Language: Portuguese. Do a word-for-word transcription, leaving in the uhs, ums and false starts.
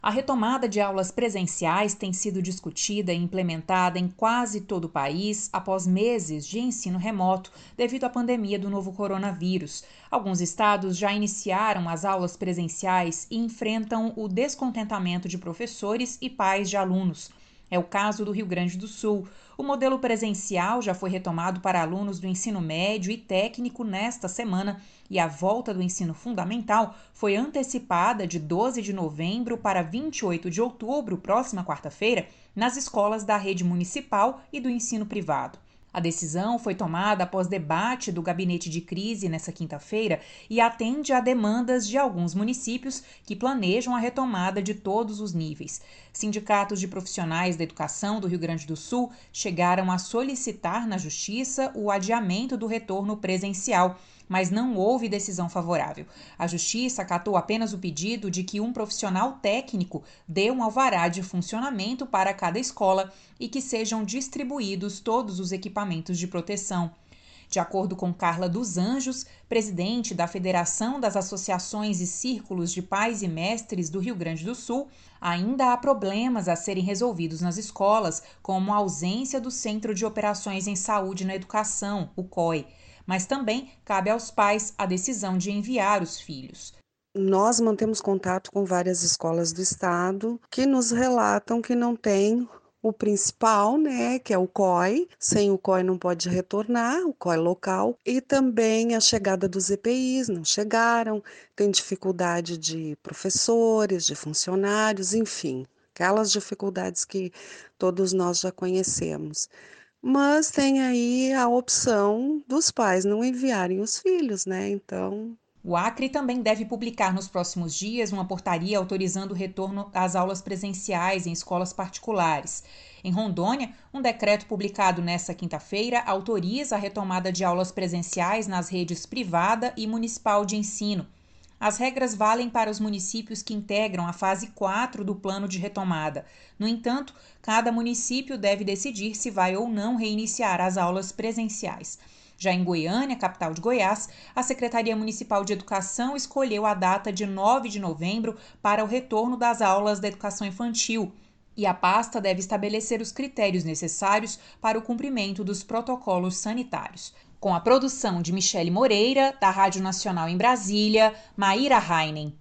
A retomada de aulas presenciais tem sido discutida e implementada em quase todo o país após meses de ensino remoto devido à pandemia do novo coronavírus. Alguns estados já iniciaram as aulas presenciais e enfrentam o descontentamento de professores e pais de alunos. É o caso do Rio Grande do Sul. O modelo presencial já foi retomado para alunos do ensino médio e técnico nesta semana e a volta do ensino fundamental foi antecipada de doze de novembro para vinte e oito de outubro, próxima quarta-feira, nas escolas da rede municipal e do ensino privado. A decisão foi tomada após debate do gabinete de crise nesta quinta-feira e atende a demandas de alguns municípios que planejam a retomada de todos os níveis. Sindicatos de profissionais da educação do Rio Grande do Sul chegaram a solicitar na Justiça o adiamento do retorno presencial, mas não houve decisão favorável. A Justiça acatou apenas o pedido de que um profissional técnico dê um alvará de funcionamento para cada escola e que sejam distribuídos todos os equipamentos de proteção. De acordo com Carla dos Anjos, presidente da Federação das Associações e Círculos de Pais e Mestres do Rio Grande do Sul, ainda há problemas a serem resolvidos nas escolas, como a ausência do Centro de Operações em Saúde na Educação, o C O I. Mas também cabe aos pais a decisão de enviar os filhos. Nós mantemos contato com várias escolas do estado que nos relatam que não tem o principal, né, que é o C O I. Sem o C O I não pode retornar, o C O I local. E também a chegada dos E P Is, não chegaram. Tem dificuldade de professores, de funcionários, enfim. Aquelas dificuldades que todos nós já conhecemos. Mas tem aí a opção dos pais não enviarem os filhos, né? Então, O Acre também deve publicar nos próximos dias uma portaria autorizando o retorno às aulas presenciais em escolas particulares. Em Rondônia, um decreto publicado nesta quinta-feira autoriza a retomada de aulas presenciais nas redes privada e municipal de ensino. As regras valem para os municípios que integram a fase quatro do plano de retomada. No entanto, cada município deve decidir se vai ou não reiniciar as aulas presenciais. Já em Goiânia, capital de Goiás, a Secretaria Municipal de Educação escolheu a data de nove de novembro para o retorno das aulas da educação infantil. E a pasta deve estabelecer os critérios necessários para o cumprimento dos protocolos sanitários. Com a produção de Michele Moreira, da Rádio Nacional em Brasília, Maíra Heinen.